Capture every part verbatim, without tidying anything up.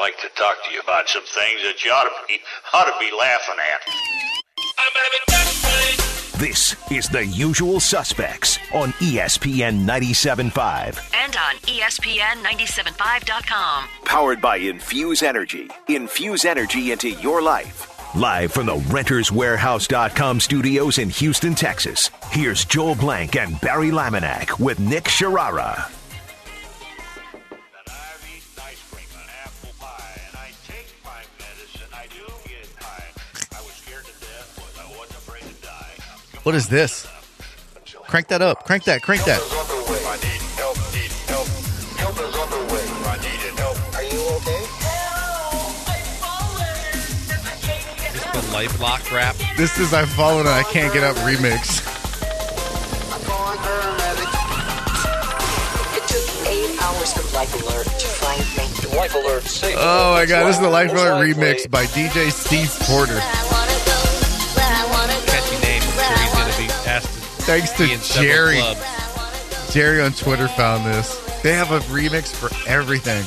like to talk to you about some things that you ought to be, ought to be laughing at. I'm having that This is The Usual Suspects on E S P N ninety-seven point five. And on E S P N ninety-seven point five dot com. Powered by Infuse Energy. Infuse energy into your life. Live from the Renters Warehouse dot com studios in Houston, Texas. Here's Joel Blank and Barry Laminack with Nick Sharara. What is this? Crank that up. Crank that. Crank that. Are you okay? Is this the Life Lock rap? This is I've Fallen and I Can't Get Up remix. It took eight hours for Life Alert to find me. Life Alert safe. Oh my god, this is the Life Alert remix by D J Steve Porter. Catchy name. I'm sure he's going to be asked to Thanks to be in several Jerry. clubs. Jerry on Twitter found this. They have a remix for everything.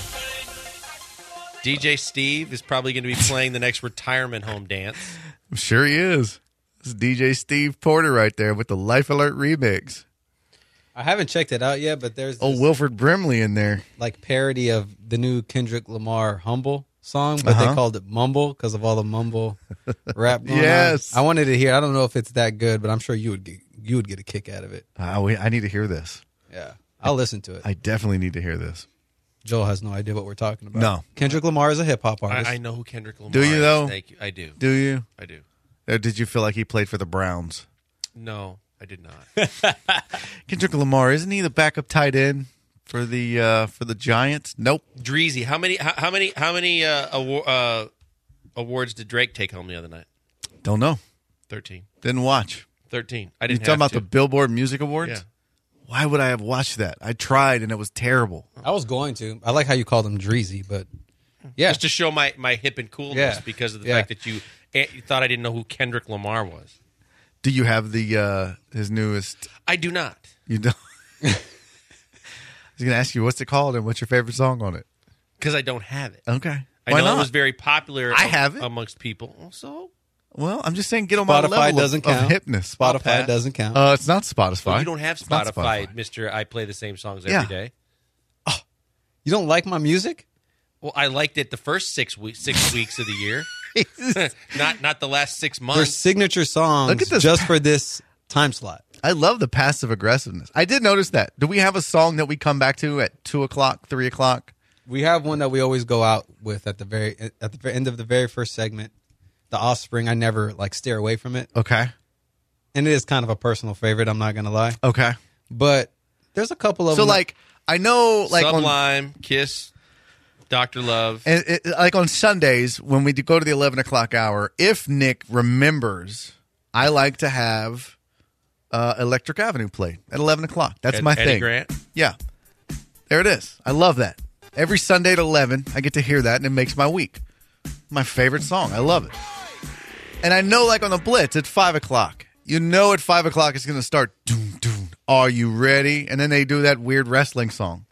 D J Steve is probably going to be playing the next retirement home dance. I'm sure he is. This is D J Steve Porter right there with the Life Alert remix. I haven't checked it out yet, but there's Oh, this, Wilford Brimley in there. like parody of the new Kendrick Lamar Humble song, but Uh-huh. they called it Mumble because of all the mumble rap going Yes. on. I wanted to hear. I don't know if it's that good, but I'm sure you would get, you would get a kick out of it. Uh, we, I need to hear this. Yeah, I'll listen to it. I definitely need to hear this. Joel has no idea what we're talking about. No. Kendrick Lamar is a hip hop artist. I, I know who Kendrick Lamar Do you, is. though? Thank you. I do. Do you? I do. Or did you feel like he played for the Browns? No, I did not. Kendrick Lamar, isn't he the backup tight end for the uh, for the Giants? Nope. Dreezy, how many how, how many how many uh, award, uh, awards did Drake take home the other night? Don't know. Thirteen. Didn't watch. Thirteen. I You didn't talking have about to. the Billboard Music Awards? Yeah. Why would I have watched that? I tried and it was terrible. I was going to. I like how you called him Dreezy, but yeah, Just to show my, my hip and coolness Yeah. because of the Yeah. fact that you, eh, you thought I didn't know who Kendrick Lamar was. Do you have the uh, his newest? I do not. You don't. I was going to ask you what's it called and what's your favorite song on it. Because I don't have it. Okay. I Why know not? it was very popular I am- have it. amongst people. So Well, I'm just saying, get on my Spotify level doesn't of, of count. hipness. Spotify pass. doesn't count. Uh, it's not Spotify. well, you don't have It's not Spotify, Mister I play the same songs every Yeah. day. You don't like my music? Well, I liked it the first six weeks six weeks of the year. not not the last six They're months. signature songs Look at this. just for this time slot. I love the passive aggressiveness. I did notice that. Do we have a song that we come back to at two o'clock, three o'clock? We have one that we always go out with at the very at the end of the very first segment. The Offspring. I never like steer away from it, Okay. and it is kind of a personal favorite. I'm not gonna lie, Okay. but there's a couple of So, them like, I know, like, on, Sublime, Kiss, Doctor Love. and it, like on Sundays when we do go to the eleven o'clock hour, if Nick remembers, I like to have uh, Electric Avenue played at eleven o'clock. That's Ed- my Eddie thing. Grant. Yeah. There it is. I love that. Every Sunday at eleven, I get to hear that, and it makes my week. My favorite song. I love it. And I know, like, on the Blitz at five o'clock, you know at five o'clock it's going to start, doom, doom, are you ready? And then they do that weird wrestling song.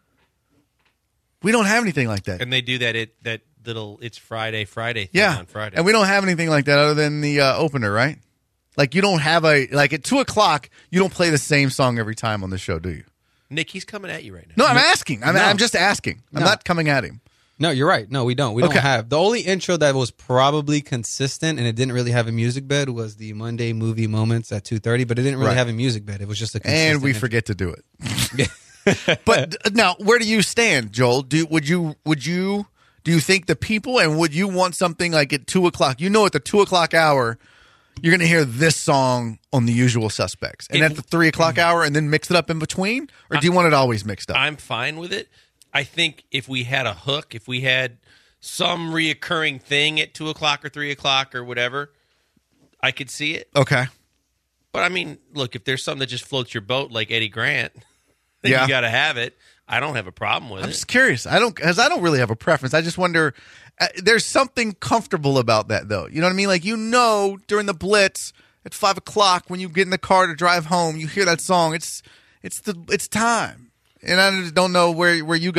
We don't have anything like that. And they do that it that little It's Friday Friday thing Yeah. on Friday. And we don't have anything like that other than the uh, opener, right? Like, you don't have a, like, at two o'clock, you don't play the same song every time on the show, do you? Nick, he's coming at you right now. No, I'm asking. I'm, No. I'm just asking. I'm No. not coming at him. No, you're right. No, we don't. We Okay. don't have. The only intro that was probably consistent and it didn't really have a music bed was the Monday movie moments at two thirty, but it didn't really Right. have a music bed. It was just a consistent And we intro. forget to do it. But uh, now, where do you stand, Joel? Do would you would you do you think the people and would you want something like at two o'clock? You know, at the two o'clock hour, you're going to hear this song on The Usual Suspects, and If- at the three o'clock hour, and then mix it up in between, or do you want it always mixed up? I'm fine with it. I think if we had a hook, if we had some reoccurring thing at two o'clock or three o'clock or whatever, I could see it. Okay, But I mean, look, if there's something that just floats your boat like Eddie Grant, then Yeah. you got to have it. I don't have a problem with I'm it. just curious. I don't because I don't really have a preference. I just wonder. Uh, there's something comfortable about that, though. You know what I mean? Like, you know, during the Blitz at five o'clock when you get in the car to drive home, you hear that song. It's it's the it's time. And I just don't know where where you guys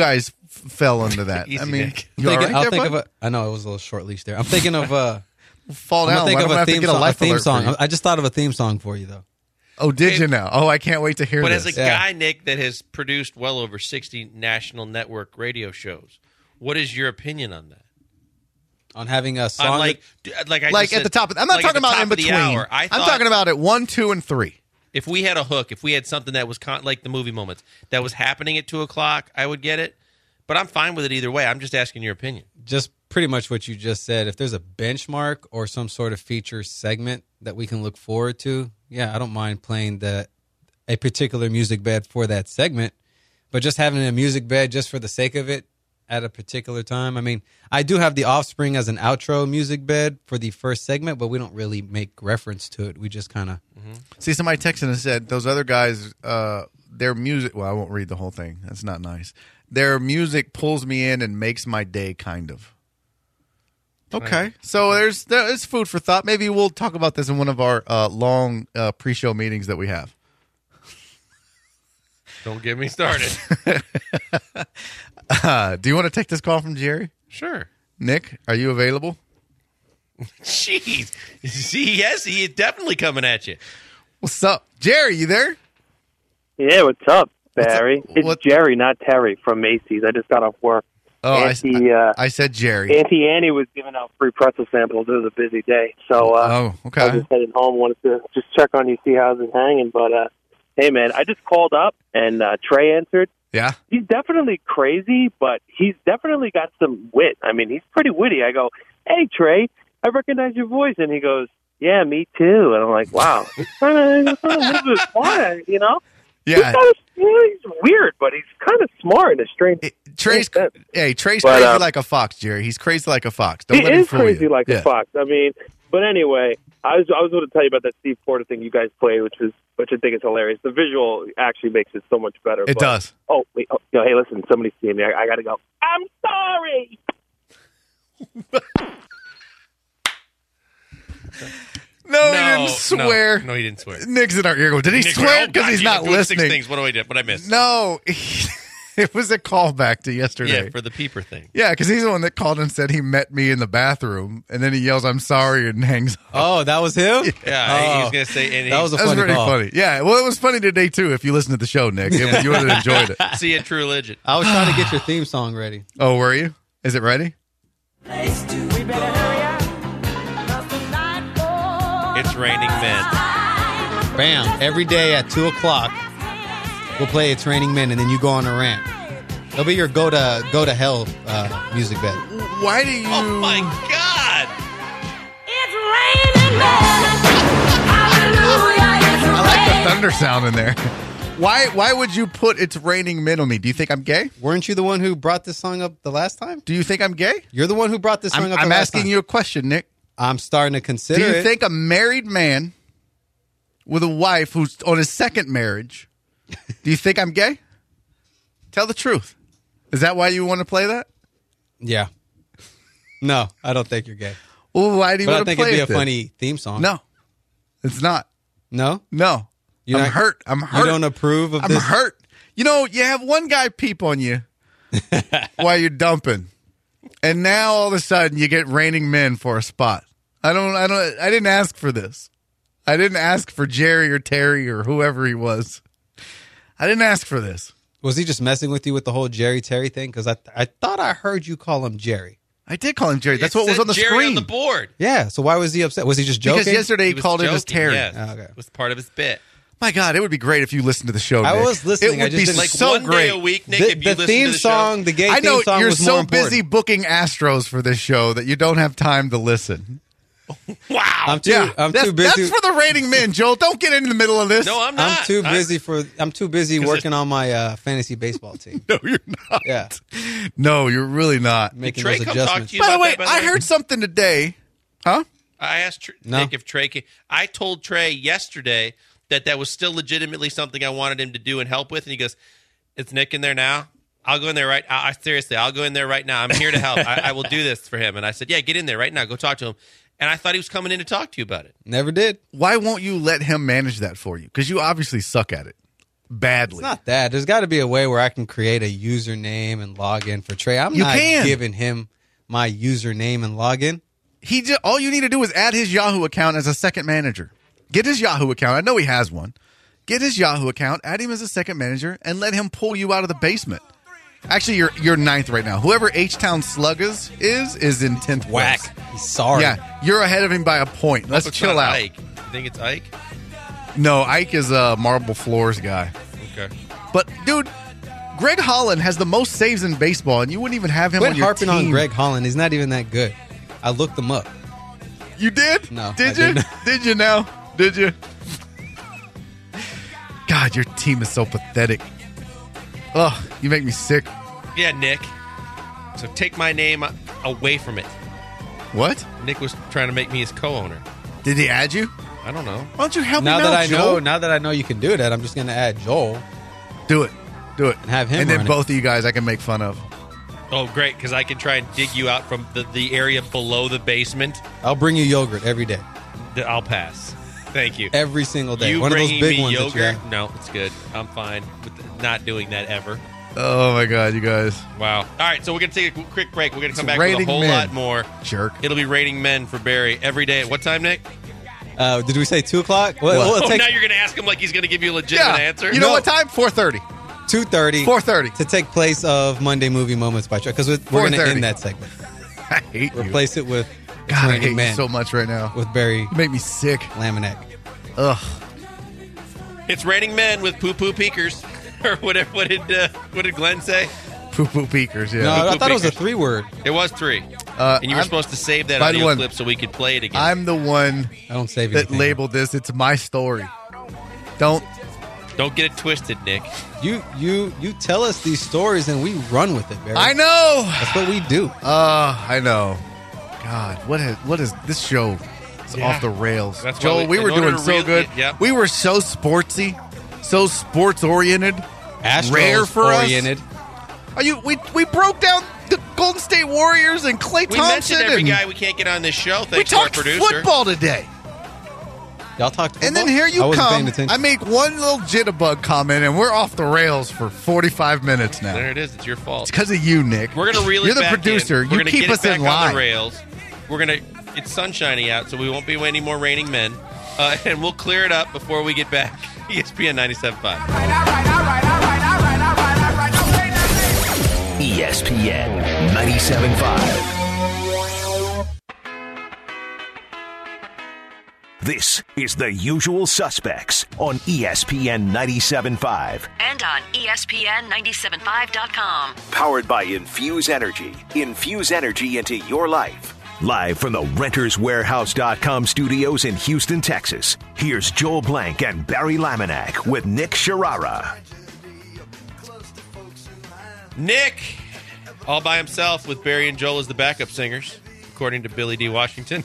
fell under that. Easy, I mean, Nick. you all Thinking- right I'll there, think bud? of a. I know it was a little short leash there. I'm thinking of uh, fall I'm down. gonna think Why of don't I a have to theme get a song. A life theme alert for song. you? I just thought of a theme song for you though. Oh, did you now? Oh, I can't wait to hear But this. as a Yeah. guy, Nick, that has produced well over sixty national network radio shows, what is your opinion on that? On having a On song, like, like, I like just at the said- top. Of, I'm not like at talking the about top in of the between. hour. I I'm thought talking about at one, two, and three. if we had a hook, if we had something that was con- like the movie moments that was happening at two o'clock, I would get it. But I'm fine with it either way. I'm just asking your opinion. just pretty much what you just said. If there's a benchmark or some sort of feature segment that we can look forward to, yeah, I don't mind playing the a particular music bed for that segment. But just having a music bed just for the sake of it at a particular time. I mean, I do have The Offspring as an outro music bed for the first segment, but we don't really make reference to it. We just kind of See, somebody texted and said those other guys, uh, their music. Well, I won't read the whole thing. That's not nice. Their music pulls me in and makes my day, kind of. Okay, so there's there's food for thought. Maybe we'll talk about this in one of our uh, long uh, pre-show meetings that we have. Don't get me started. Uh, do you want to take this call from Jerry? Sure. Nick, are you available? Jeez. See, yes, he is definitely coming at you. What's up, Jerry? You there? Yeah, what's up, Barry? What's up? It's What- Jerry, not Terry, from Macy's. I just got off work. Oh, I, Auntie, uh, I said Jerry. Auntie Annie was giving out free pretzel samples. It was a busy day. So uh, Oh, I was okay. just heading home. Wanted to just check on you, see how's it hanging. But, uh, hey, man, I just called up, and uh, Trey answered. Yeah. He's definitely crazy, but he's definitely got some wit. I mean, he's pretty witty. I go, hey, Trey, I recognize your voice. And he goes, yeah, me too. And I'm like, wow. He's kind of a little bit quiet, you know? Yeah. He's, kind of, you know, he's weird, but he's kind of smart in a strange It- Trey's strange sense. hey, Trey's But, crazy um, like a fox, Jerry. He's crazy like a fox. Don't He let him is fool crazy you. like Yeah. a fox. I mean, but anyway, I was I was going to tell you about that Steve Porter thing you guys played, which is which I think is hilarious. The visual actually makes it so much better. It but- does. Oh, wait, oh, no, hey, listen, somebody's seeing me. I, I got to go. I'm sorry. No, he No, didn't swear. No, no, he didn't swear. Nick's in our ear. Go, did he Nick, swear? oh, Because God, he's you've not been doing Six listening. things. What do I do? What I miss? No, it was a callback to yesterday. Yeah, for the peeper thing. Yeah, because he's the one that called and said he met me in the bathroom, and then he yells, "I'm sorry," and hangs up. Oh, that was him? Yeah, he Oh. was going to say. And That was a That was funny pretty call. funny. Yeah, well, it was funny today too. If you listen to the show, Nick, It- you would have enjoyed it. see a true religion. I was trying to get your theme song ready. Oh, were you? Is it ready? It's raining men. Bam. Every day at two o'clock, we'll play It's Raining Men, and then you go on a rant. It'll be your go to go to hell uh, music bed. Why do you? Oh my God! I like the thunder sound in there. Why? Why would you put "It's Raining Men" on me? Do you think I'm gay? Weren't you the one who brought this song up the last time? Do you think I'm gay? You're the one who brought this song I'm, up. I'm the last asking time. you a question, Nick. I'm starting to consider Do you it. think a married man with a wife who's on his second marriage, do you think I'm gay? Tell the truth. Is that why you want to play that? Yeah. No, I don't think you're gay. Well, why do you But I want to think play it'd be it a then? funny theme song. No, it's not. No? No, You're I'm not- hurt. I'm hurt. You don't approve of I'm this? hurt. You know, you have one guy peep on you while you're dumping, and now all of a sudden you get Raining Men for a spot. I don't. I don't. I didn't ask for this. I didn't ask for Jerry or Terry or whoever he was. I didn't ask for this. Was he just messing with you with the whole Jerry Terry thing? Because I, I thought I heard you call him Jerry. I did call him Jerry. That's It what was said on the Jerry screen. on the board. Yeah, so why was he upset? Was he just joking? Because yesterday he, was called it as joking, Terry. Yes. Oh, okay. It was part of his bit. My God, it would be great if you listened to the show. I Nick. was listening, It I would just be didn't- Like so one great. day a week, Nick. the if you the listen theme to the song, show. the gay I know theme song you're was so more important. busy booking Astros for this show that you don't have time to listen. Wow. I'm too. Yeah, I'm that's, too busy. that's for the Raining Men, Joel. Don't get in the middle of this. no, I'm not. I'm too I- busy for. I'm too busy 'Cause working on my uh, fantasy baseball team. No, you're not. Yeah, No, you're really not. making Trey those come talk adjustments. to you By the about way, that, by the I way? heard something today. Huh? I asked Tr- No. Nick if Trey came. I told Trey yesterday that that was still legitimately something I wanted him to do and help with, and he goes, "It's Nick in there now. I'll go in there right. I, I seriously, I'll go in there right now. I'm here to help. I, I will do this for him." And I said, "Yeah, get in there right now. Go talk to him." And I thought he was coming in to talk to you about it. Never did. Why won't you let him manage that for you? Because you obviously suck at it. badly. It's not that. There's got to be a way where I can create a username and log in for Trey. I'm You not can. giving him my username and login. He just, all you need to do is add his Yahoo account as a second manager. Get his Yahoo account. I know he has one. Get his Yahoo account, add him as a second manager, and let him pull you out of the basement. Actually, you're you're ninth right now. Whoever H-Town Sluggers is, is in tenth Whack. place. He's sorry. Yeah, you're ahead of him by a point. Let's It's chill not out. Ike. You think it's Ike? No, Ike is a marble floors guy. Okay. But, dude, Greg Holland has the most saves in baseball, and you wouldn't even have him Quit on your harping team. on Greg Holland. He's not even that good. I looked him up. You did? No, Did I you? didn't. Did you now? Did you? God, your team is so pathetic. Ugh, you make me sick. Yeah, Nick. So take my name away from it. What? Nick was trying to make me his co-owner. Did he add you? I don't know. Why don't you help Now me that out, I Joel? know, now that I know you can do that, I'm just going to add Joel. Do it. Do it. And have him And then run it. both of you guys I can make fun of. Oh, great, because I can try and dig you out from the, the area below the basement. I'll bring you yogurt every day, Th- I'll pass. Thank you. every single day. You One of those bringing big me ones that you yogurt? have. No, it's good. I'm fine with not doing that ever. Oh, my God, you guys. Wow. All right, so we're going to take a quick break. We're going to come back with rating a whole men. lot more. Jerk. It'll be rating men for Barry every day. At what time, Nick? Uh, did we say two o'clock? Well, well, it Oh, takes now you're going to ask him like he's going to give you a legitimate Yeah. answer? You know No. what time? four thirty. two thirty. four thirty. To take place of Monday Movie Moments by Trey, because we're, we're going to four thirty. end that segment. I hate you. Replace it with It's God, I Raining hate Men you so much right now. with Barry You make me sick. Laminack. Ugh. It's raining men with poo-poo peekers. Or what, what, did, uh, what did Glenn say? Poo-poo peekers, yeah. No, I Poo-poo thought it was a Peekers. three word. It was three. Uh, and you were I'm- supposed to save that by the audio way, clip so we could play it again. I'm the one I don't save that anything. labeled this. It's my story. Don't. Don't get it twisted, Nick. You you you tell us these stories and we run with it, Barry. I know. That's what we do. Uh, I know. God, what is what is this show? It's Yeah. off the rails. That's why Joel, we- we, in were order doing to so reel- good. yeah. We were so sportsy, so sports oriented. Astros Rare for us. oriented. Are you? We we broke down the Golden State Warriors and Klay We Thompson. mentioned every and guy we can't get on this show. we Thanks to our talked producer. football today. Y'all talked football? And then here you I wasn't paying come. attention. I make one little jitterbug comment, and we're off the rails for forty-five minutes now. There it is. It's your fault. It's because of you, Nick. We're gonna reel You're it the back producer. in. We're You gonna keep get us it back in on line. the rails. We're gonna. It's sunshiny out, so we won't be any more raining men, uh, and we'll clear it up before we get back. E S P N ninety-seven point five. E S P N ninety-seven point five. This is The Usual Suspects on E S P N ninety-seven point five. And on E S P N nine seven five dot com. Powered by Infuse Energy. Infuse energy into your life. Live from the Renters Warehouse dot com studios in Houston, Texas. Here's Joel Blank and Barry Laminack with Nick Sharara. Nick, all by himself with Barry and Joel as the backup singers, according to Billy D. Washington.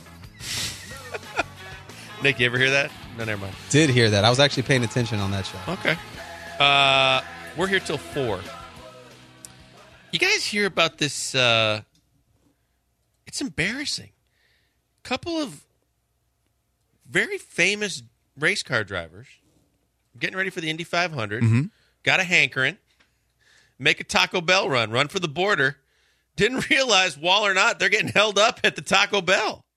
Nick, you ever hear that? No, never mind. Did hear that. I was actually paying attention on that show. Okay. Uh, we're here till four. You guys hear about this? Uh, it's embarrassing. Couple of very famous race car drivers getting ready for the Indy five hundred. Mm-hmm. Got a hankering. Make a Taco Bell run. Run for the border. Didn't realize, wall or not, they're getting held up at the Taco Bell.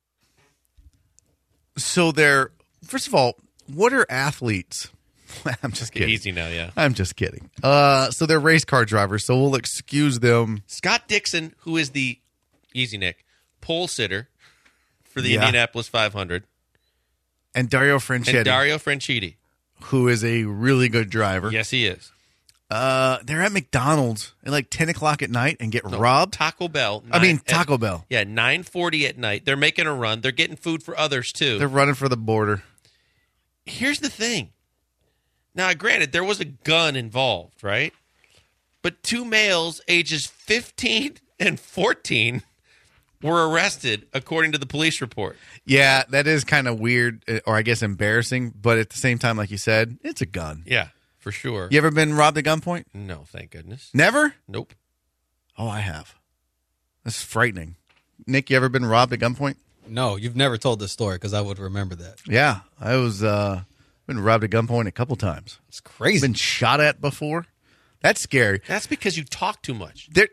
So they're first of all, what are athletes? I'm just Get kidding. easy now, yeah. I'm just kidding. Uh, so they're race car drivers. So we'll excuse them. Scott Dixon, who is the, easy Nick, pole sitter for the Yeah. Indianapolis five hundred. And Dario Franchitti, And Dario Franchitti. who is a really good driver. Yes, he is. Uh, they're at McDonald's at like ten o'clock at night and get robbed. Taco Bell. I mean nine- Taco at, Bell. Yeah, nine forty at night. They're making a run. They're getting food for others, too. They're running for the border. Here's the thing. Now, granted, there was a gun involved, right? But two males ages fifteen and fourteen were arrested, according to the police report. Yeah, that is kind of weird, uh, or I guess embarrassing. But at the same time, like you said, it's a gun. Yeah, for sure. You ever been robbed at gunpoint? No, thank goodness. Never? Nope. Oh, I have. That's frightening. Nick, you ever been robbed at gunpoint? No, you've never told this story because I would remember that. Yeah, I was uh, Been robbed at gunpoint a couple times. It's crazy. Been shot at before. That's scary. That's because you talk too much. There,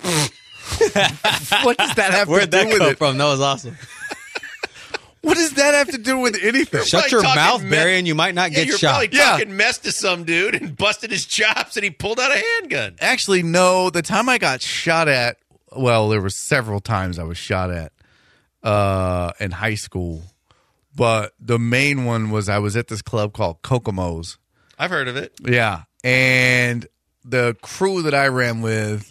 what does that have Where'd to do that with come it? from? That was awesome. What does that have to do with anything? Shut probably your talking mouth, me- Barry, and you might not Yeah, get you're shot. probably Yeah. talking mess to some dude and busted his chops, and he pulled out a handgun. Actually, no. The time I got shot at, well, there were several times I was shot at uh, in high school. But the main one was I was at this club called Kokomo's. I've heard of it. Yeah. And the crew that I ran with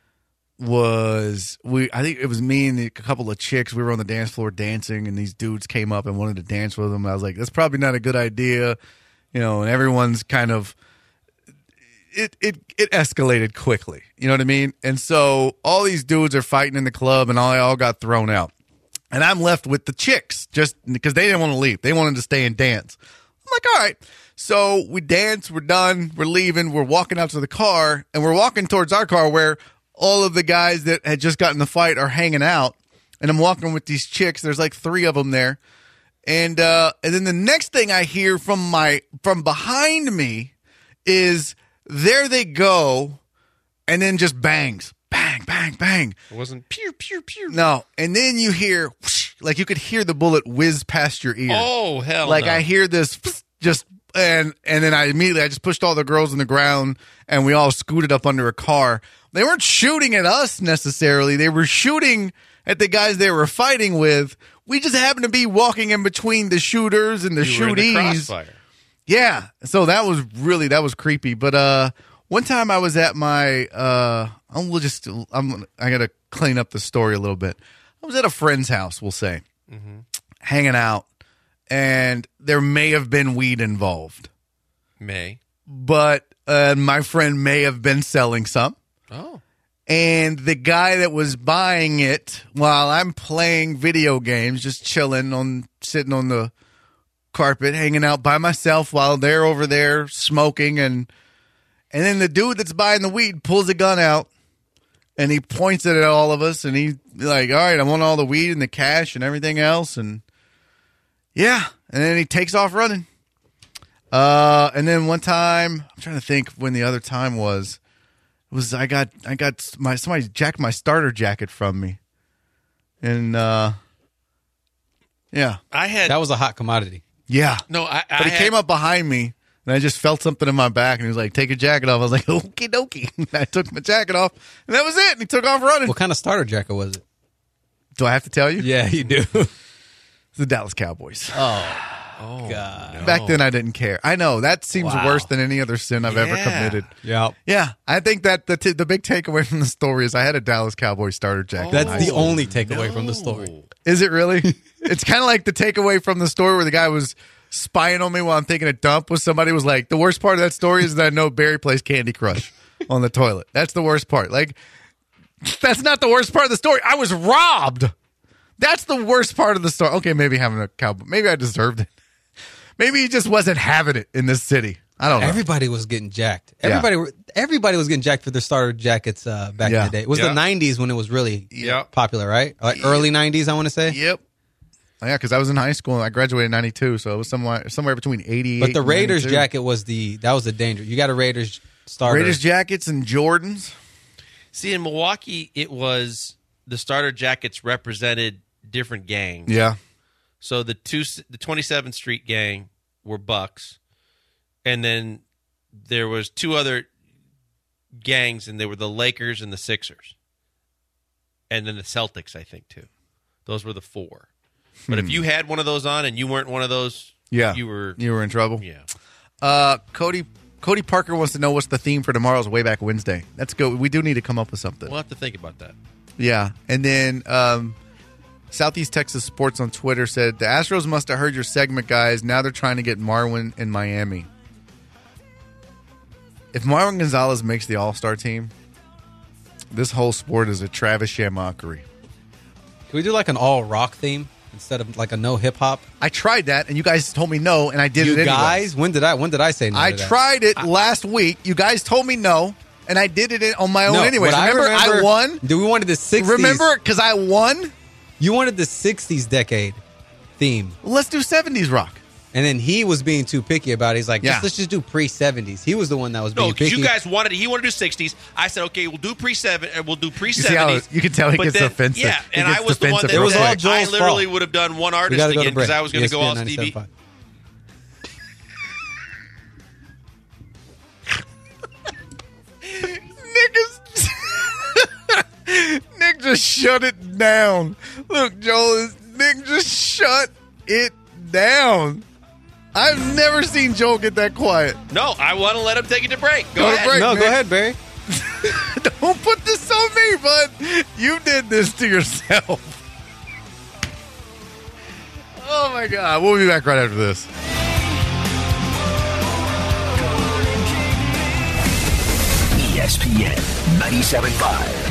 was, we. I think it was me and a couple of chicks. We were on the dance floor dancing, and these dudes came up and wanted to dance with them. I was like, that's probably not a good idea. You know, and everyone's kind of, it, it, it escalated quickly. You know what I mean? And so all these dudes are fighting in the club, and all, all got thrown out. And I'm left with the chicks just because they didn't want to leave. They wanted to stay and dance. I'm like, all right. So we dance. We're done. We're leaving. We're walking out to the car, and we're walking towards our car where all of the guys that had just gotten the fight are hanging out. And I'm walking with these chicks. There's like three of them there. And uh, and then the next thing I hear from my from behind me is there they go, and then just bangs. Bang, bang, bang. It wasn't pew, pew, pew. No, and then you hear, whoosh, like you could hear the bullet whiz past your ear. Oh, hell Like no. I hear this, just, and and then I immediately, I just pushed all the girls on the ground, and we all scooted up under a car. They weren't shooting at us necessarily. They were shooting at the guys they were fighting with. We just happened to be walking in between the shooters and the You were in the shootees. crossfire. Yeah. So that was really, that was creepy. But uh, one time I was at my, uh, I'm we'll just, I'm, I got to clean up the story a little bit. I was at a friend's house, we'll say, Mm-hmm. hanging out, and there may have been weed involved, May. but uh, my friend may have been selling some. Oh. And the guy that was buying it while I'm playing video games, just chilling on, sitting on the carpet, hanging out by myself while they're over there smoking. And, and then the dude that's buying the weed pulls a gun out and he points it at all of us. And he's like, all right, I want all the weed and the cash and everything else. And yeah. And then he takes off running. Uh, and then one time, I'm trying to think when the other time was. Was I got I got my somebody jacked my starter jacket from me, and uh, yeah, I had That was a hot commodity. yeah. no. I, I But he had, came up behind me, and I just felt something in my back, and he was like, "Take your jacket off." I was like, "Okie dokie." I took my jacket off, and that was it. And he took off running. What kind of starter jacket was it? Do I have to tell you? Yeah, you do. It's the Dallas Cowboys. Oh God. Back then, I didn't care. I know that seems Wow. worse than any other sin I've ever Yeah. committed. Yeah. Yeah, I think that the t- the big takeaway from the story is I had a Dallas Cowboys starter jacket. That's in high the school. only takeaway from the story. Is it really? It's kind of like the takeaway from the story where the guy was spying on me while I'm taking a dump. Was somebody was like, the worst part of that story is that I know Barry plays Candy Crush on the toilet. That's the worst part. Like, that's not the worst part of the story. I was robbed. That's the worst part of the story. Okay, maybe having a cowboy. Maybe I deserved it. Maybe he just wasn't having it in this city. I don't know. Everybody was getting jacked. Yeah. Everybody, were everybody was getting jacked for their starter jackets uh, back Yeah. in the day. It was Yeah. the nineties when it was really Yeah. popular, right? Like early nineties, I want to say. Yep. Oh, yeah, because I was in high school and I graduated in ninety-two, so it was somewhere somewhere between eighty-eight. But the and Raiders ninety-two. jacket was the that was the danger. You got a Raiders starter. Raiders jackets and Jordans. See, in Milwaukee, it was the starter jackets represented different gangs. Yeah. So the two, the twenty-seventh Street gang were Bucks, and then there was two other gangs, and they were the Lakers and the Sixers, and then the Celtics, I think too. Those were the four. But if you had one of those on and you weren't one of those, Yeah. you were You were in trouble. yeah. Uh, Cody Cody Parker wants to know what's the theme for tomorrow's Way Back Wednesday. That's good. We do need to come up with something. We'll have to think about that. Yeah. And then um, Southeast Texas Sports on Twitter said, the Astros must have heard your segment, guys. Now they're trying to get Marwin in Miami. If Marwin Gonzalez makes the All-Star team, this whole sport is a Travis Shamockery. Can we do like an all rock theme instead of like a no hip hop? I tried that, and you guys told me no, and I did You it anyway. guys, when did I when did I say no? I to that? tried it last week. You guys told me no, and I did it on my own No, anyways. what Remember, I, remember- won? Do we wanted the sixties? Remember, because I won? You wanted the sixties decade theme. Let's do seventies rock. And then he was being too picky about it. He's like, Yeah. just, let's just do pre-seventies. He was the one that was being No, because picky. you guys wanted he wanted to do sixties. I said, okay, we'll do pre seven. We'll do pre see how seventies. you can tell he But gets then- offensive. Yeah, He and gets I was the one defensive that It was said, all Joel's I literally fault. would have done one we artist got to go to again because break. I was going to go all E S P N Stevie. ninety-seven point five. Nick is Nick just shut it down. Look, Joel, is Nick just shut it down. I've never seen Joel get that quiet. No, I want to let him take it to break. Go, Go to ahead. break. No, Nick. go ahead, Barry. Don't put this on me, bud. You did this to yourself. Oh my God. We'll be back right after this. E S P N ninety-seven point five.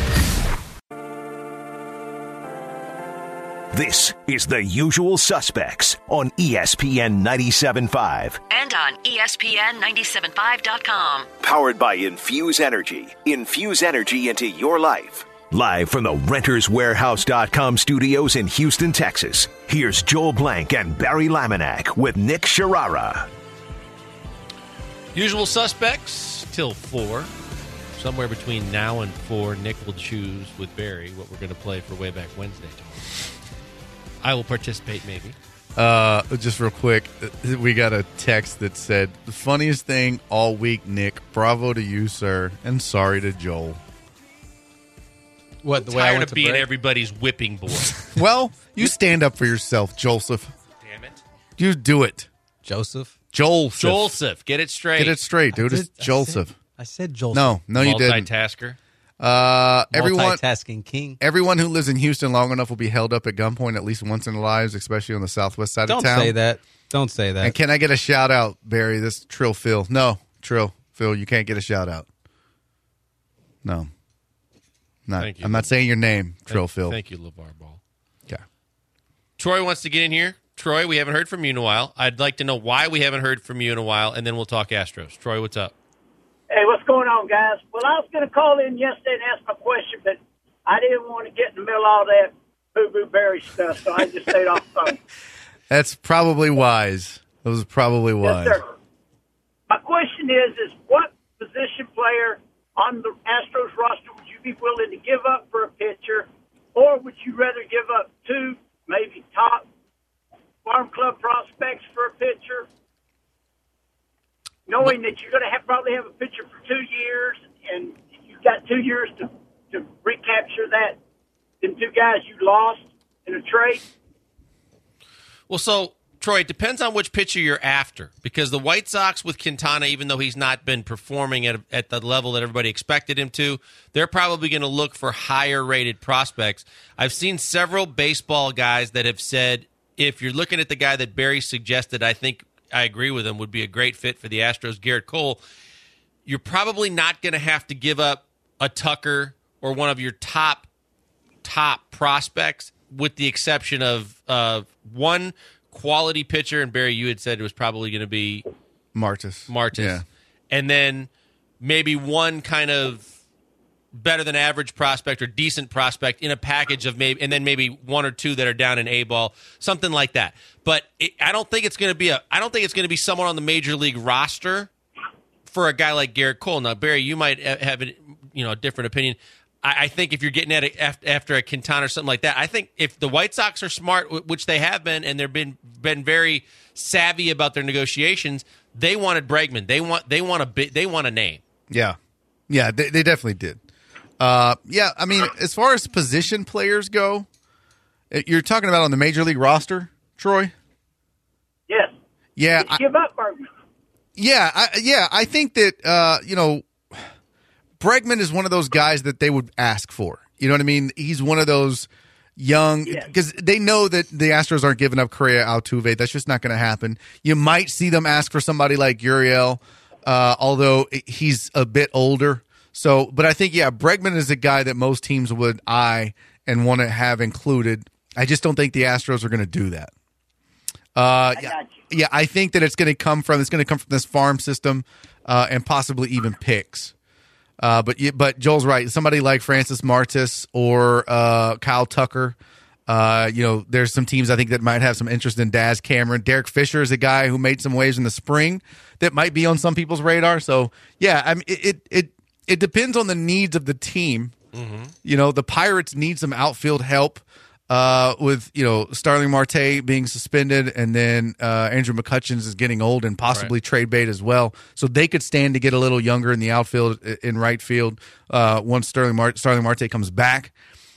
This is The Usual Suspects on E S P N ninety-seven point five. And on E S P N ninety-seven five dot com. Powered by Infuse Energy. Infuse energy into your life. Live from the Renters Warehouse dot com studios in Houston, Texas. Here's Joel Blank and Barry Laminack with Nick Sharara. Usual suspects till four. Somewhere between now and four, Nick will choose with Barry what we're going to play for Way Back Wednesday tomorrow. I will participate, maybe. Uh, just real quick, we got a text that said, the funniest thing all week, Nick. Bravo to you, sir, and sorry to Joel. What, the way I Tired went of to being break? everybody's whipping boy. Well, you stand up for yourself, Joseph. Damn it. You do it. Joseph? Joel. Joseph, get it straight. Get it straight, dude. I It's did- I Joseph. said- I said Joseph. No, no, you didn't. Multitasker. Uh, everyone, Multitasking king. everyone who lives in Houston long enough will be held up at gunpoint at least once in their lives, especially on the southwest side Don't of town. say that. Don't say that. And can I get a shout out, Barry? This Trill Phil. No, Trill Phil, you can't get a shout out. No. Not, Thank you. I'm not saying your name, Trill Thank, Phil. Thank you, LeVar Ball. Okay. Troy wants to get in here. Troy, we haven't heard from you in a while. I'd like to know why we haven't heard from you in a while, and then we'll talk Astros. Troy, what's up? Hey, what's going on, guys? Well, I was going to call in yesterday and ask my question, but I didn't want to get in the middle of all that boo-boo berry stuff, so I just stayed off the phone. That's probably wise. That was probably wise. Yes, sir. My question is, is what position player on the Astros roster would you be willing to give up for a pitcher, or would you rather give up two, maybe top farm club prospects for a pitcher, knowing that you're going to have probably have a pitcher for two years, and you've got two years to, to recapture that, them two guys you lost in a trade? Well, so, Troy, it depends on which pitcher you're after, because the White Sox with Quintana, even though he's not been performing at, at the level that everybody expected him to, they're probably going to look for higher-rated prospects. I've seen several baseball guys that have said, if you're looking at the guy that Barry suggested, I think I agree with him, would be a great fit for the Astros, Garrett Cole, you're probably not going to have to give up a Tucker or one of your top, top prospects, with the exception of uh, one quality pitcher, and Barry, you had said it was probably going to be Martis. Martis. Yeah. And then maybe one kind of better than average prospect or decent prospect in a package of maybe, and then maybe one or two that are down in A ball, something like that. But it, I don't think it's going to be a, I don't think it's going to be someone on the major league roster for a guy like Garrett Cole. Now, Barry, you might have a, you know, a different opinion. I, I think if you're getting at it after a Quintana or something like that, I think if the White Sox are smart, which they have been, and they've been been very savvy about their negotiations, they wanted Bregman. They want they want a bit, they want a name. Yeah. Yeah, they, they definitely did. Uh, yeah, I mean, as far as position players go, you're talking about on the major league roster, Troy? Yes. Yeah. Did you give up Bergman? Yeah, I, yeah, I think that uh, you know, Bregman is one of those guys that they would ask for. You know what I mean? He's one of those young, because they know that the Astros aren't giving up Correa, Altuve. That's just not going to happen. You might see them ask for somebody like Uriel, uh, although he's a bit older. So, but I think yeah, Bregman is a guy that most teams would eye and want to have included. I just don't think the Astros are going to do that. Uh, yeah, yeah, I think that it's going to come from it's going to come from this farm system uh, and possibly even picks. Uh, but but Joel's right. Somebody like Francis Martis or uh, Kyle Tucker, Uh, you know, there's some teams I think that might have some interest in Daz Cameron. Derek Fisher is a guy who made some waves in the spring that might be on some people's radar. So, yeah, I mean, it it it, it depends on the needs of the team. Mm-hmm. You know, the Pirates need some outfield help uh, with, you know, Starling Marte being suspended, and then uh, Andrew McCutcheons is getting old and possibly right. trade bait as well. So they could stand to get a little younger in the outfield, in right field, uh, once Starling, Mar- Starling Marte comes back.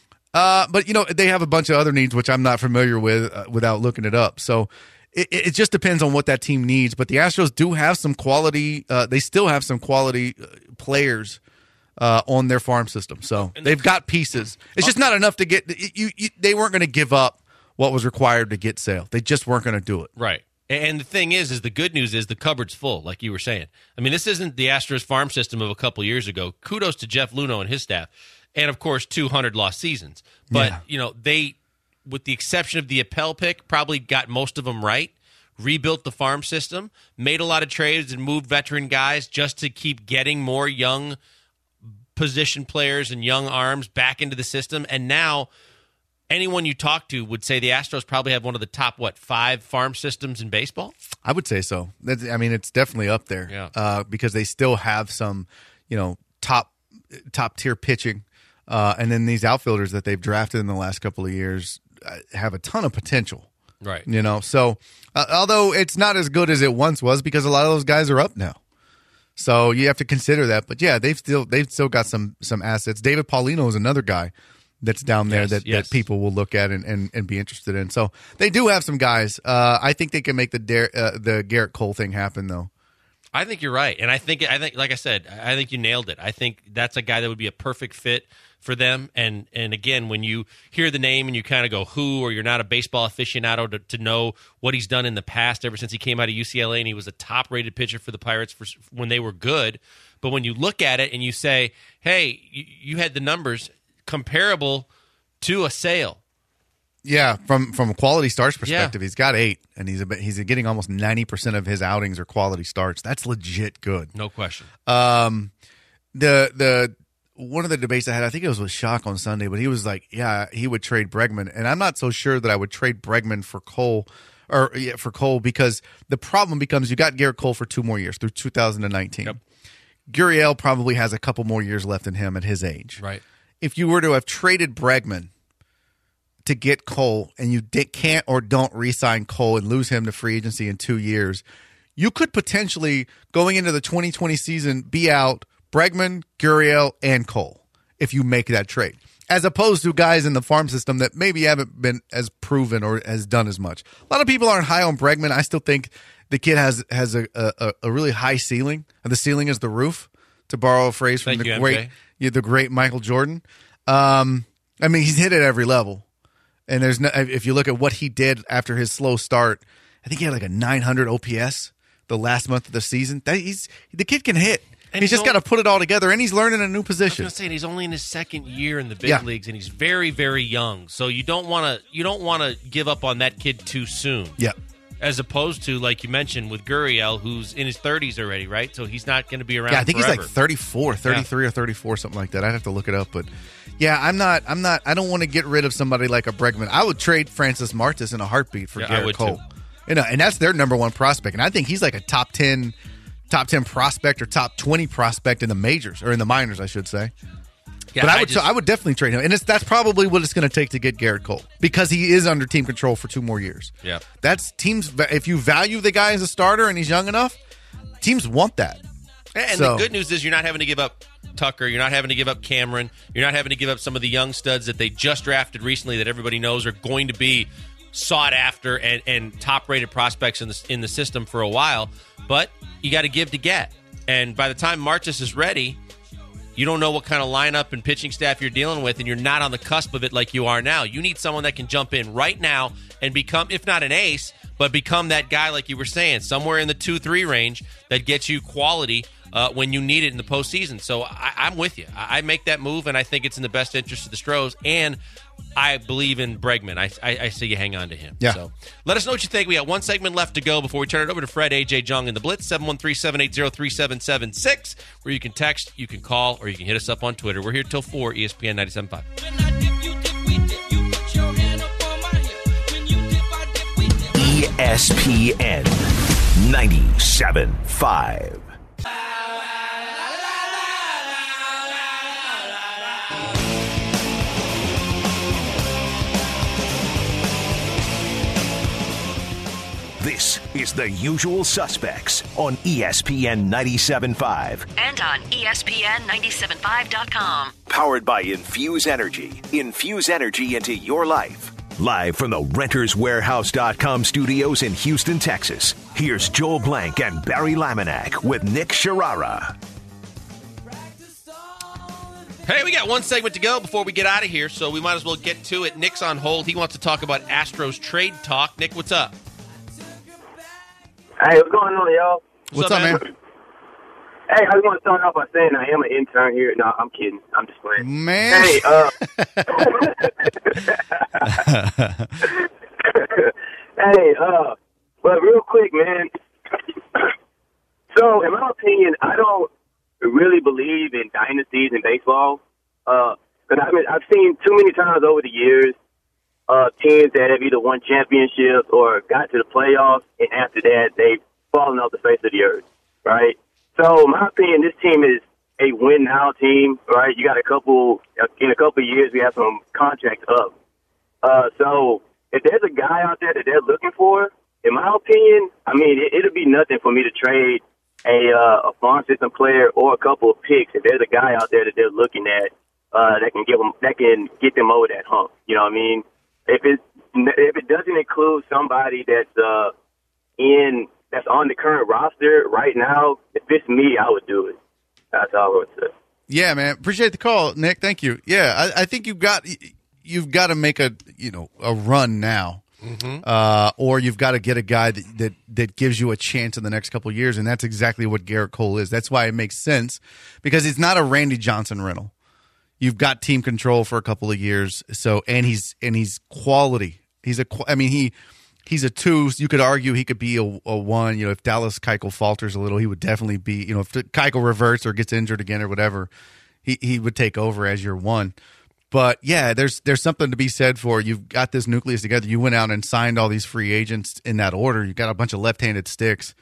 Uh, but, you know, they have a bunch of other needs, which I'm not familiar with uh, without looking it up. So it, it just depends on what that team needs. But the Astros do have some quality uh, – they still have some quality players uh, on their farm system. So they've got pieces. It's just not enough to get you, – you, they weren't going to give up what was required to get Sale. They just weren't going to do it. Right. And the thing is, is the good news is the cupboard's full, like you were saying. I mean, this isn't the Astros farm system of a couple years ago. Kudos to Jeff Luhnow and his staff. And, of course, two hundred lost seasons. But, yeah. you know, they, with the exception of the Appel pick, probably got most of them right, rebuilt the farm system, made a lot of trades and moved veteran guys just to keep getting more young position players and young arms back into the system. And now anyone you talk to would say the Astros probably have one of the top, what, five farm systems in baseball? I would say so. That's, I mean, it's definitely up there yeah. uh, because they still have some, you know, top top tier pitching. Uh, and then these outfielders that they've drafted in the last couple of years uh, have a ton of potential. Right. You know, so uh, although it's not as good as it once was because a lot of those guys are up now. So you have to consider that. But, yeah, they've still they've still got some some assets. David Paulino is another guy that's down there yes, that, yes. that people will look at and, and, and be interested in. So they do have some guys. Uh, I think they can make the Dar- uh, the Garrett Cole thing happen, though. I think you're right. And I think, I think, like I said, I think you nailed it. I think that's a guy that would be a perfect fit for them. And, and again, when you hear the name and you kind of go, who, or you're not a baseball aficionado to, to know what he's done in the past ever since he came out of U C L A and he was a top-rated pitcher for the Pirates for, when they were good. But when you look at it and you say, hey, you, you had the numbers comparable to a Sale. Yeah, from from a quality starts perspective, Yeah. he's got eight, and he's a, he's getting almost ninety percent of his outings are quality starts. That's legit good. No question. Um, the the one of the debates I had, I think it was with Shock on Sunday, but he was like, yeah, he would trade Bregman, and I'm not so sure that I would trade Bregman for Cole or yeah, for Cole because the problem becomes you got Garrett Cole for two more years through two thousand nineteen. Yep. Gurriel probably has a couple more years left in him at his age. Right. If you were to have traded Bregman to get Cole, and you can't or don't re-sign Cole and lose him to free agency in two years, you could potentially, going into the twenty twenty season, be out Bregman, Gurriel, and Cole if you make that trade, as opposed to guys in the farm system that maybe haven't been as proven or has done as much. A lot of people aren't high on Bregman. I still think the kid has has a, a, a really high ceiling. The ceiling is the roof, to borrow a phrase from Thank the you, great, yeah, the great Michael Jordan. Um, I mean, he's hit at every level. And there's no, if you look at what he did after his slow start, I think he had like a nine hundred O P S the last month of the season. That he's the kid can hit. And he's, he's just got to put it all together, and he's learning a new position. I was going to say, he's only in his second year in the big yeah. leagues, and he's very, very young. So you don't want to you don't want to give up on that kid too soon. Yeah. As opposed to, like you mentioned, with Gurriel, who's in his thirties already, right? So he's not going to be around. Yeah, I think forever. he's like thirty-four, thirty-three, yeah. or thirty-four, something like that. I'd have to look it up, but yeah, I'm not. I'm not. I don't want to get rid of somebody like a Bregman. I would trade Francis Martis in a heartbeat for yeah, Garrett Cole. Too. You know, and that's their number one prospect, and I think he's like a top ten, top ten prospect or top twenty prospect in the majors or in the minors, I should say. Yeah, but I would, I, just, I would definitely trade him, and it's, that's probably what it's going to take to get Garrett Cole because he is under team control for two more years. Yeah, that's teams. If you value the guy as a starter and he's young enough, teams want that. And so, the good news is you're not having to give up Tucker. You're not having to give up Cameron. You're not having to give up some of the young studs that they just drafted recently that everybody knows are going to be sought after and, and top rated prospects in the in the system for a while. But you got to give to get, and by the time Martis is ready. You don't know what kind of lineup and pitching staff you're dealing with, and you're not on the cusp of it like you are now. You need someone that can jump in right now and become, if not an ace, but become that guy like you were saying, somewhere in the two three range that gets you quality uh, when you need it in the postseason. So I, I'm with you. I, I make that move, and I think it's in the best interest of the Stros, and I believe in Bregman. I, I, I say you hang on to him. Yeah. So let us know what you think. We got one segment left to go before we turn it over to Fred, A J, Jung, and the Blitz, seven one three, seven eight zero, three seven seven six, where you can text, you can call, or you can hit us up on Twitter. We're here till four, E S P N ninety-seven point five. S P N ninety-seven point five. This is The Usual Suspects on E S P N ninety-seven point five. And on E S P N ninety-seven point five dot com. Powered by Infuse Energy. Infuse energy into your life. Live from the Renters Warehouse dot com studios in Houston, Texas. Here's Joel Blank and Barry Laminack with Nick Sharara. Hey, we got one segment to go before we get out of here, so we might as well get to it. Nick's on hold. He wants to talk about Astros trade talk. Nick, what's up? Hey, what's going on, y'all? What's, what's up, man? man? Hey, I just want to start off by saying I am an intern here. No, I'm kidding. I'm just playing. Man. Hey, uh... hey, uh... Well, real quick, man. So, in my opinion, I don't really believe in dynasties in baseball. Uh, because I mean, I've seen too many times over the years uh, teams that have either won championships or got to the playoffs, and after that, they've fallen off the face of the earth, right? So, in my opinion, this team is a win-now team, right? You got a couple, in a couple of years, we have some contracts up. Uh, so, if there's a guy out there that they're looking for, in my opinion, I mean, it, it'll be nothing for me to trade a, uh, a farm system player or a couple of picks. If there's a guy out there that they're looking at, uh, that can give them, that can get them over that hump. You know what I mean? If it, if it doesn't include somebody that's, uh, in, that's on the current roster right now, if it's me, I would do it. That's all I would say. Yeah, man. Appreciate the call, Nick. Thank you. Yeah, I, I think you've got you've got to make a you know a run now, mm-hmm. uh, or you've got to get a guy that, that that gives you a chance in the next couple of years, and that's exactly what Garrett Cole is. That's why it makes sense because it's not a Randy Johnson rental. You've got team control for a couple of years, so and he's and he's quality. He's a. I mean he. He's a two. You could argue he could be a, a one. You know, if Dallas Keuchel falters a little, he would definitely be. You know, if Keuchel reverts or gets injured again or whatever, he, he would take over as your one. But yeah, there's there's something to be said for you've got this nucleus together. You went out and signed all these free agents in that order. You got a bunch of left-handed sticks.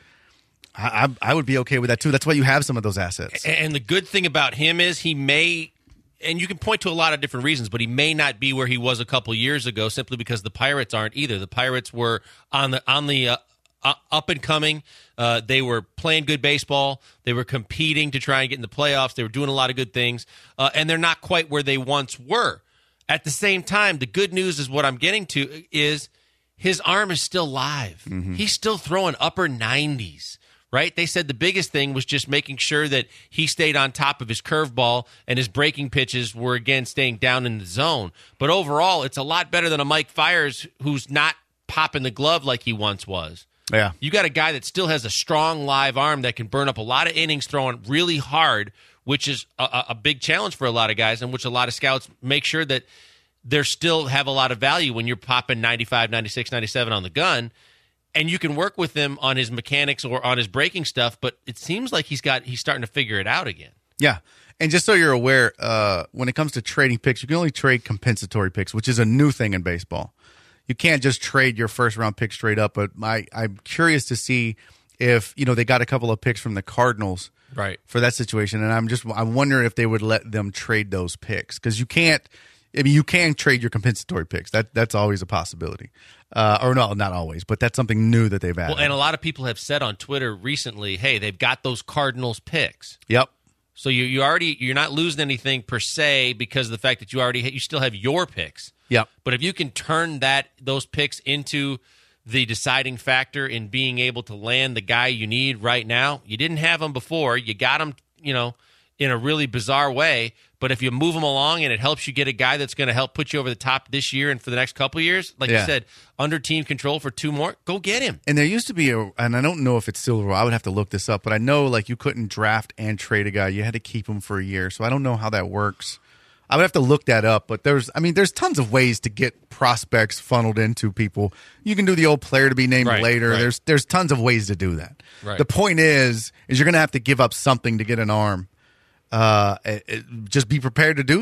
I, I I would be okay with that too. That's why you have some of those assets. And the good thing about him is he may. And you can point to a lot of different reasons, but he may not be where he was a couple years ago simply because the Pirates aren't either. The Pirates were on the on the uh, uh, up and coming. Uh, they were playing good baseball. They were competing to try and get in the playoffs. They were doing a lot of good things, uh, and they're not quite where they once were. At the same time, the good news is what I'm getting to is his arm is still live. Mm-hmm. He's still throwing upper nineties. Right? They said the biggest thing was just making sure that he stayed on top of his curveball and his breaking pitches were, again, staying down in the zone. But overall, it's a lot better than a Mike Fiers who's not popping the glove like he once was. Yeah. You got a guy that still has a strong live arm that can burn up a lot of innings throwing really hard, which is a, a big challenge for a lot of guys and which a lot of scouts make sure that they still have a lot of value when you're popping ninety-five, ninety-six, ninety-seven on the gun. And you can work with him on his mechanics or on his breaking stuff, but it seems like he's got he's starting to figure it out again. Yeah. And just so you're aware, uh, when it comes to trading picks, you can only trade compensatory picks, which is a new thing in baseball. You can't just trade your first round pick straight up. But my, I'm curious to see if, you know, they got a couple of picks from the Cardinals right. for that situation. And I'm just I'm wondering if they would let them trade those picks because you can't. I mean, you can trade your compensatory picks. That that's always a possibility. Uh, or no, not always, but that's something new that they've added. Well, and a lot of people have said on Twitter recently, hey, they've got those Cardinals picks. Yep. So you you already you're not losing anything per se because of the fact that you already you still have your picks. Yep. But if you can turn that those picks into the deciding factor in being able to land the guy you need right now, you didn't have him before. You got him, you know, in a really bizarre way. But if you move them along and it helps you get a guy that's going to help put you over the top this year and for the next couple of years, like yeah. you said, under team control for two more, go get him. And there used to be a, and I don't know if it's still a rule. I would have to look this up, but I know like you couldn't draft and trade a guy. You had to keep him for a year. So I don't know how that works. I would have to look that up. But there's, I mean, there's tons of ways to get prospects funneled into people. You can do the old player to be named right, later. Right. There's, there's tons of ways to do that. Right. The point is, is you're going to have to give up something to get an arm. Uh, it, it, just be prepared to do that.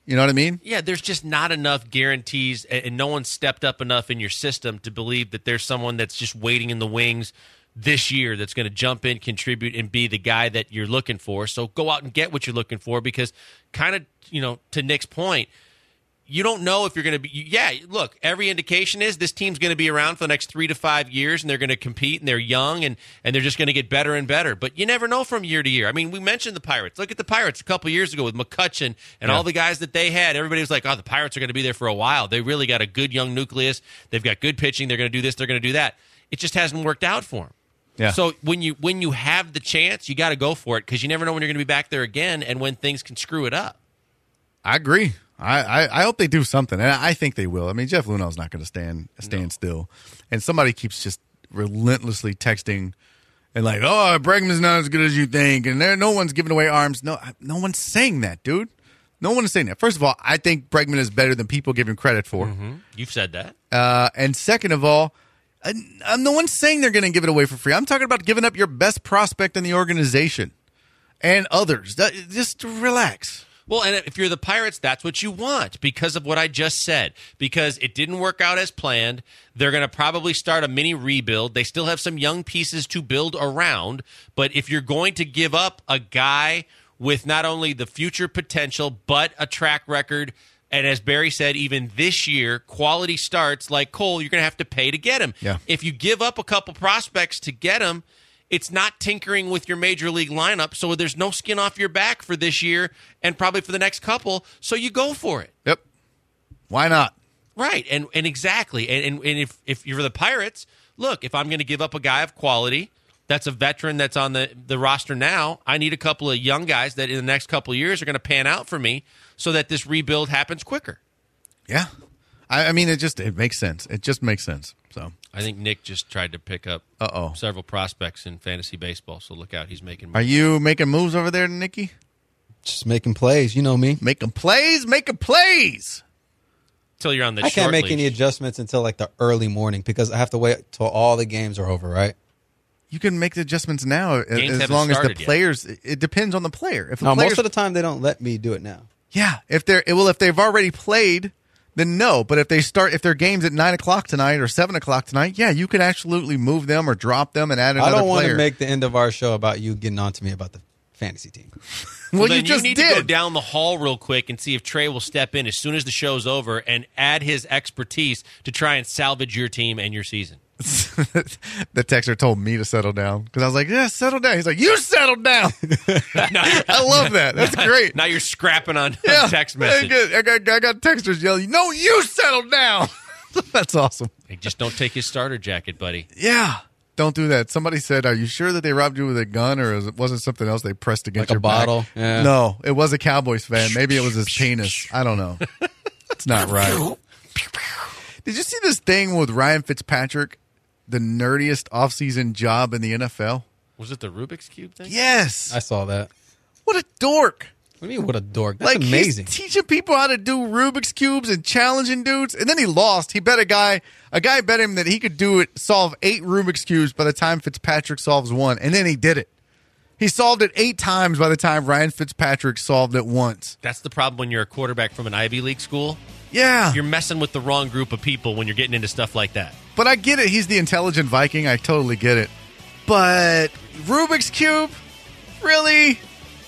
You know what I mean? Yeah, there's just not enough guarantees, and, and no one stepped up enough in your system to believe that there's someone that's just waiting in the wings this year that's going to jump in, contribute, and be the guy that you're looking for. So go out and get what you're looking for because kind of, you know, to Nick's point, you don't know if you're going to be – yeah, look, every indication is this team's going to be around for the next three to five years, and they're going to compete, and they're young, and, and they're just going to get better and better. But you never know from year to year. I mean, we mentioned the Pirates. Look at the Pirates a couple years ago with McCutchen and Yeah. all the guys that they had. Everybody was like, oh, the Pirates are going to be there for a while. They really got a good young nucleus. They've got good pitching. They're going to do this. They're going to do that. It just hasn't worked out for them. Yeah. So when you when you have the chance, you got to go for it because you never know when you're going to be back there again and when things can screw it up. I agree. I, I, I hope they do something, and I think they will. I mean, Jeff Luhnow's not going to stand stand no. still, and somebody keeps just relentlessly texting and like, "Oh, Bregman's not as good as you think," and there no one's giving away arms. No, no one's saying that, dude. No one is saying that. First of all, I think Bregman is better than people give him credit for. Mm-hmm. You've said that. Uh, and second of all, uh, no one's saying they're going to give it away for free. I'm talking about giving up your best prospect in the organization and others. That, just relax. Well, and if you're the Pirates, that's what you want because of what I just said. Because it didn't work out as planned. They're going to probably start a mini rebuild. They still have some young pieces to build around. But if you're going to give up a guy with not only the future potential, but a track record, and as Barry said, even this year, quality starts like Cole, you're going to have to pay to get him. Yeah. If you give up a couple prospects to get him, it's not tinkering with your major league lineup, so there's no skin off your back for this year and probably for the next couple, so you go for it. Yep. Why not? Right, and and exactly. And, and, and if, if you're the Pirates, look, if I'm going to give up a guy of quality that's a veteran that's on the, the roster now, I need a couple of young guys that in the next couple of years are going to pan out for me so that this rebuild happens quicker. Yeah. I, I mean, it just it makes sense. It just makes sense. So I think Nick just tried to pick up Uh-oh. several prospects in fantasy baseball, so look out. He's making moves. Are you making moves over there, Nicky? Just making plays. You know me. Making plays, making plays. Until you're on the I short can't make leash. any adjustments until like the early morning because I have to wait till all the games are over, right? You can make the adjustments now Games as haven't long as the started yet. players. It depends on the player. If the No, players, most of the time they don't let me do it now. yeah, if they're well, if they've already played, then no. But if they start, if their game's at nine o'clock tonight or seven o'clock tonight, yeah, you can absolutely move them or drop them and add I another don't want player. to make the end of our show about you getting on to me about the fantasy team. well, Well, you then just you need did. to go down the hall real quick and see if Trey will step in as soon as the show's over and add his expertise to try and salvage your team and your season. The texter told me to settle down because I was like, "Yeah, settle down." He's like, "You settle down." I love that. That's great. Now you're scrapping on, Yeah, on text message. I got, I got texters yelling, "No, you settle down." That's awesome. Hey, just don't take his starter jacket, buddy. Yeah. Don't do that. Somebody said, "Are you sure that they robbed you with a gun, or was it wasn't something else they pressed against Like a your back?" bottle? Yeah. No, it was a Cowboys fan. Maybe it was his penis. I don't know. It's not right. Did you see this thing with Ryan Fitzpatrick, the nerdiest offseason job in the N F L? Was it the Rubik's Cube thing? Yes. I saw that. What a dork. What do you mean, what a dork? That's like amazing. He's teaching people how to do Rubik's cubes and challenging dudes, and then he lost. He bet a guy, a guy bet him that he could do it, solve eight Rubik's cubes by the time Fitzpatrick solves one, and then he did it. He solved it eight times by the time Ryan Fitzpatrick solved it once. That's the problem when you're a quarterback from an Ivy League school. Yeah, You're messing with the wrong group of people when you're getting into stuff like that. but I get it. He's the intelligent Viking. I totally get it. But Rubik's cube, really?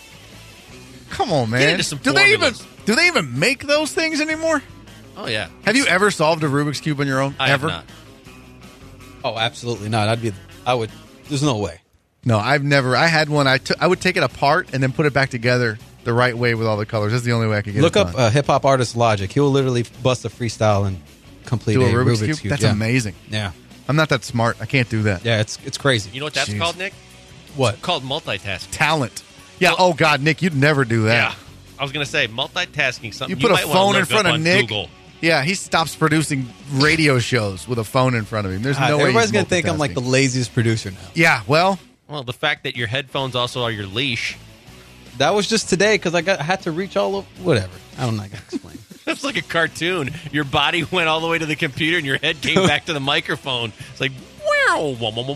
Come on, man. into some do they even formulas. do they even make those things anymore? Oh, yeah. Have you ever solved a Rubik's cube on your own? I have ever? not. Oh, absolutely not. I'd be. I would. There's no way. No, I've never. I had one. I took. I would take it apart and then put it back together the right way with all the colors. That's the only way I could get Look it up done. uh, hip hop artist Logic. He will literally bust a freestyle and complete Do a a Rubik's, Rubik's, cube? cube. That's yeah. amazing. Yeah, I'm not that smart. I can't do that. yeah. It's it's crazy. You know what that's Jeez. called, Nick? What? It's called multitasking. Talent. Yeah. Oh God, Nick, you'd never do that. Yeah. I was going to say, multitasking something You put a might wanna phone in look front up of on Nick. Google. Yeah, he stops producing radio shows with a phone in front of him. There's Uh, no way. everybody's he's gonna think I'm like the multitasking. laziest producer now. Yeah. Well, Well, the fact that your headphones also are your leash. That was just today because I got I had to reach all over. Whatever. I don't know. I gotta explain. It's like a cartoon. Your body went all the way to the computer and your head came back to the microphone. It's like, wow.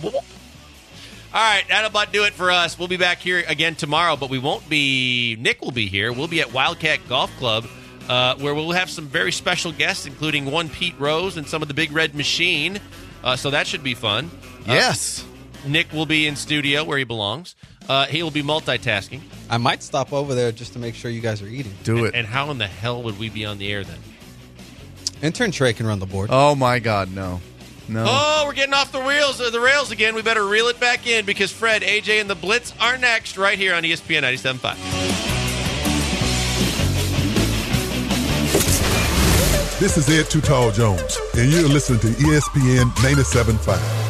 All right, that'll about do it for us. We'll be back here again tomorrow, but we won't be, Nick will be here. We'll be at Wildcat Golf Club uh, where we'll have some very special guests, including one Pete Rose and some of the Big Red Machine. Uh, so that should be fun. Yes. Uh, Nick will be in studio where he belongs. Uh, he will be multitasking. I might stop over there just to make sure you guys are eating. Do and, it. And how in the hell would we be on the air then? Intern Trey can run the board. Oh, my God, no. No. Oh, we're getting off the rails, uh, the rails again. We better reel it back in because Fred, A J, and the Blitz are next right here on E S P N ninety-seven point five. This is Ed Too Tall Jones, and you're listening to E S P N ninety-seven point five.